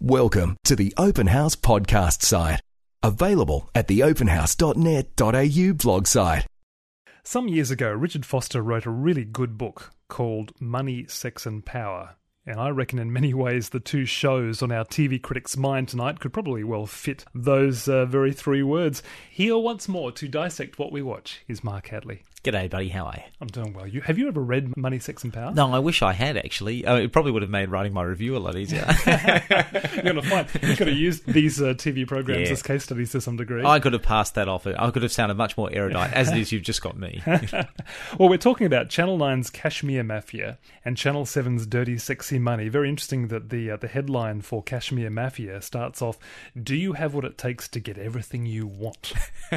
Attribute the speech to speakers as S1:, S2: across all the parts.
S1: Welcome to the Open House podcast site. Available at theopenhouse.net.au blog site.
S2: Some years ago, Richard Foster wrote a really good book called Money, Sex and Power. And I reckon in many ways the two shows on our TV critic's mind tonight could probably well fit those very three words. Here once more to dissect what we watch is Mark Hadley.
S3: G'day, buddy. How are you?
S2: I'm doing well. Have you ever read Money, Sex and Power?
S3: No, I wish I had, actually. It probably would have made writing my review a lot easier.
S2: You're going to find you could have used these TV programs as case studies to some degree.
S3: I could have passed that off. I could have sounded much more erudite. As it is, you've just got me.
S2: Well, we're talking about Channel 9's Kashmir Mafia and Channel 7's Dirty Sexy Money. Very interesting that the headline for Kashmir Mafia starts off, "Do you have what it takes to get everything you want?"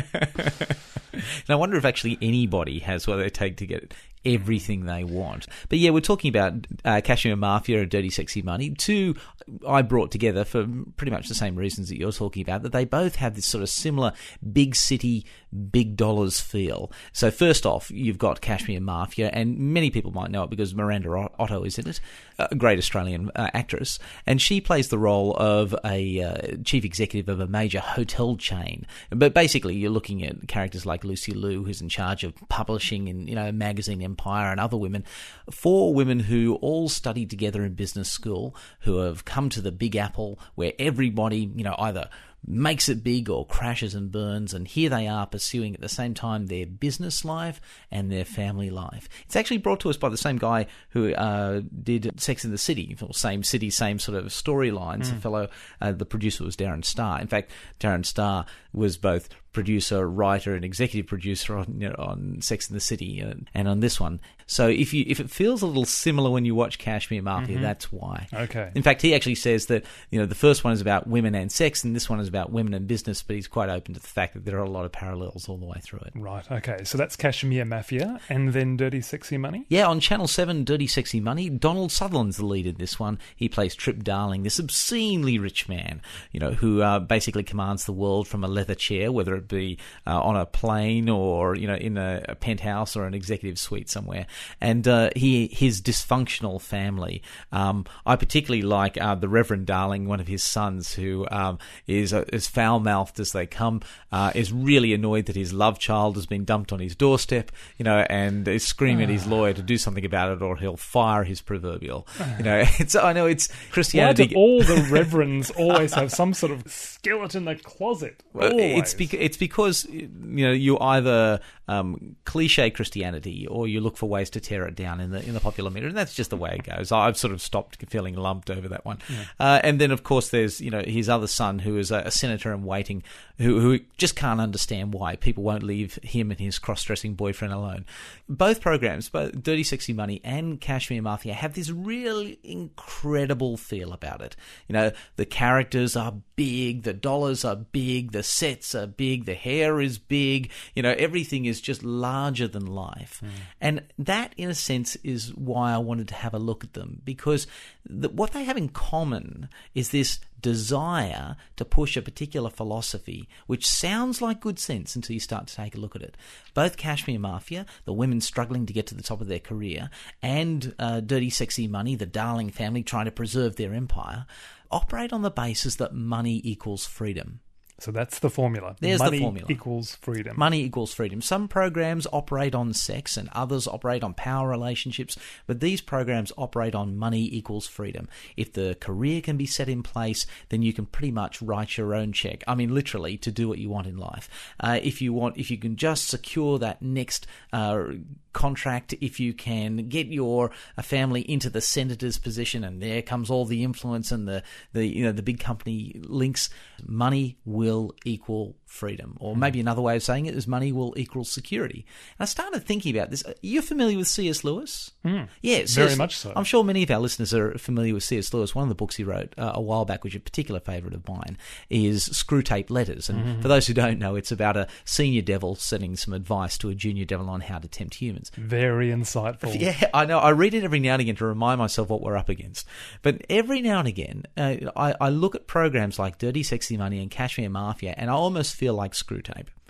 S3: And I wonder if actually anybody has what they take to get everything they want. But yeah, we're talking about Kashmir Mafia and Dirty Sexy Money. Two I brought together for pretty much the same reasons that you're talking about, that they both have this sort of similar big city, big dollars feel. So first off, you've got Kashmir Mafia, and many people might know it because Miranda Otto is in it, a great Australian actress, and she plays the role of a chief executive of a major hotel chain. But basically, you're looking at characters like Lucy Liu, who's in charge of publishing in a magazine empire, and other women, four women who all studied together in business school, who have come to the Big Apple, where everybody, either makes it big or crashes and burns, and here they are pursuing at the same time their business life and their family life. It's actually brought to us by the same guy who did Sex and the City, same city, same sort of storylines. The producer was Darren Star. In fact, Darren Star was both producer, writer, and executive producer on Sex and the City and on this one. So if it feels a little similar when you watch Kashmir Mafia, that's why.
S2: Okay.
S3: In fact, he actually says that the first one is about women and sex, and this one is about women and business. But he's quite open to the fact that there are a lot of parallels all the way through it.
S2: Right. Okay. So that's Kashmir Mafia, and then Dirty Sexy Money.
S3: Yeah, on Channel 7, Dirty Sexy Money. Donald Sutherland's the lead in this one. He plays Trip Darling, this obscenely rich man, who basically commands the world from a leather chair, whether it be on a plane or in a penthouse or an executive suite somewhere. And his dysfunctional family. I particularly like the Reverend Darling, one of his sons, who is as foul-mouthed as they come, is really annoyed that his love child has been dumped on his doorstep, and is screaming at his lawyer to do something about it, or he'll fire his proverbial. It's Christianity.
S2: Why do all the reverends always have some sort of skeleton in the closet?
S3: Well, it's because you either cliche Christianity or you look for ways to tear it down in the popular media, and that's just the way it goes. I've sort of stopped feeling lumped over that one. And then, of course, there's his other son, who is a senator in waiting, who just can't understand why people won't leave him and his cross-dressing boyfriend alone. Both programs, both Dirty Sexy Money and Kashmir Mafia, have this really incredible feel about it. The characters are big, the dollars are big, the sets are big, the hair is big, everything is just larger than life. And that, in a sense, is why I wanted to have a look at them, because what they have in common is this desire to push a particular philosophy, which sounds like good sense until you start to take a look at it. Both Kashmir Mafia, the women struggling to get to the top of their career, and Dirty Sexy Money, the Darling family trying to preserve their empire, operate on the basis that money equals freedom.
S2: So that's the formula.
S3: There's
S2: Money
S3: the formula.
S2: Equals freedom.
S3: Money equals freedom. Some programs operate on sex and others operate on power relationships, but these programs operate on money equals freedom. If the career can be set in place, then you can pretty much write your own check. I mean, literally, to do what you want in life. If you can just secure that next contract, if you can get your family into the senator's position, and there comes all the influence and the big company links, money will equal freedom. Or maybe another way of saying it is money will equal security. And I started thinking about this. Are you familiar with C.S. Lewis? Yeah,
S2: very much so.
S3: I'm sure many of our listeners are familiar with C.S. Lewis. One of the books he wrote a while back, which is a particular favourite of mine, is Screwtape Letters. And for those who don't know, it's about a senior devil sending some advice to a junior devil on how to tempt humans.
S2: Very insightful.
S3: Yeah, I know. I read it every now and again to remind myself what we're up against. But every now and again, I look at programs like Dirty Sexy Money and Kashmir Mafia, and I almost feel like Screwtape.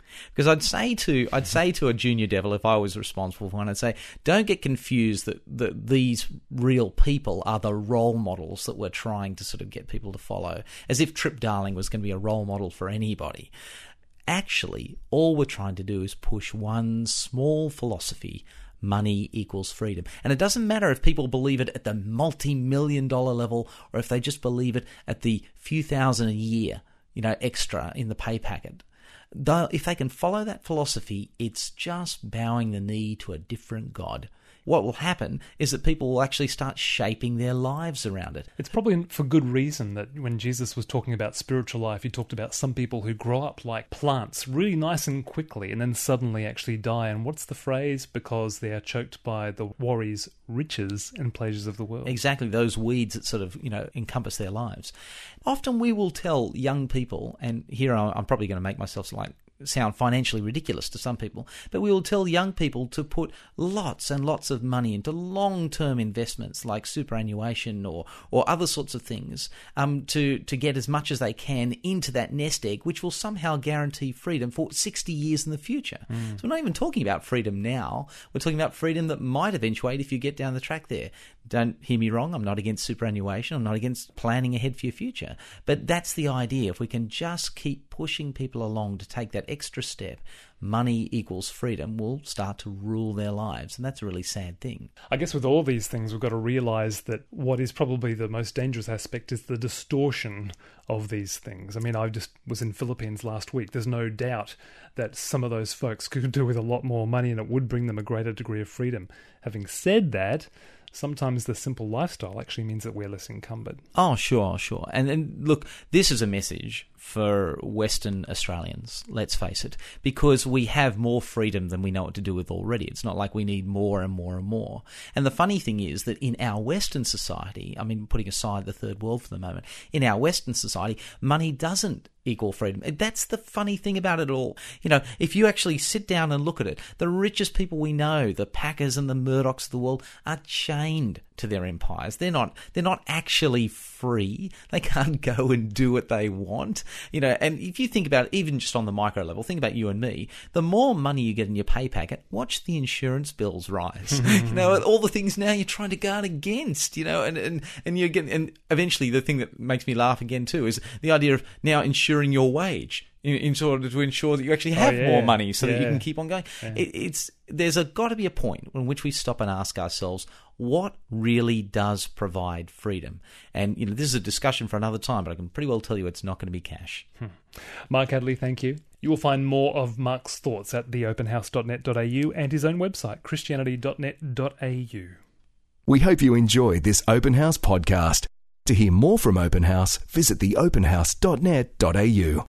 S3: Because I'd say to a junior devil, if I was responsible for one, I'd say, don't get confused that these real people are the role models that we're trying to sort of get people to follow, as if Trip Darling was going to be a role model for anybody. Actually, all we're trying to do is push one small philosophy: money equals freedom. And it doesn't matter if people believe it at the multi-million-dollar level or if they just believe it at the few thousand a year, extra in the pay packet. Though, if they can follow that philosophy, it's just bowing the knee to a different god. What will happen is that people will actually start shaping their lives around it.
S2: It's probably for good reason that when Jesus was talking about spiritual life, he talked about some people who grow up like plants really nice and quickly and then suddenly actually die. And what's the phrase? Because they are choked by the worries, riches and pleasures of the world.
S3: Exactly, those weeds that sort of, encompass their lives. Often we will tell young people, and here I'm probably going to make myself sound financially ridiculous to some people, but we will tell young people to put lots and lots of money into long-term investments like superannuation or other sorts of things to get as much as they can into that nest egg, which will somehow guarantee freedom for 60 years in the future. So we're not even talking about freedom now. We're talking about freedom that might eventuate if you get down the track there. Don't hear me wrong. I'm not against superannuation. I'm not against planning ahead for your future. But that's the idea. If we can just keep pushing people along to take that extra step, money equals freedom will start to rule their lives. And that's a really sad thing.
S2: I guess with all these things, we've got to realise that what is probably the most dangerous aspect is the distortion of these things. I mean, I just was in Philippines last week. There's no doubt that some of those folks could do with a lot more money and it would bring them a greater degree of freedom. Having said that, sometimes the simple lifestyle actually means that we're less encumbered.
S3: Oh, sure. And look, this is a message for Western Australians, let's face it, because we have more freedom than we know what to do with already. It's not like we need more and more and more. And the funny thing is that in our Western society, I mean, putting aside the third world for the moment, in our Western society, money doesn't equal freedom. That's the funny thing about it all. If you actually sit down and look at it, the richest people we know, the Packers and the Murdochs of the world, are chained to their empires. They're not actually free. They can't go and do what they want. And if you think about it, even just on the micro level, think about you and me. The more money you get in your pay packet, watch the insurance bills rise. All the things now you're trying to guard against, and you get, and eventually the thing that makes me laugh again too is the idea of now insuring your wage in order to ensure that you actually have more money so that you can keep on going. Yeah. There's got to be a point in which we stop and ask ourselves, what really does provide freedom? And this is a discussion for another time, but I can pretty well tell you it's not going to be cash.
S2: Mark Adderley, thank you. You will find more of Mark's thoughts at theopenhouse.net.au and his own website, christianity.net.au.
S1: We hope you enjoyed this Open House podcast. To hear more from Open House, visit theopenhouse.net.au.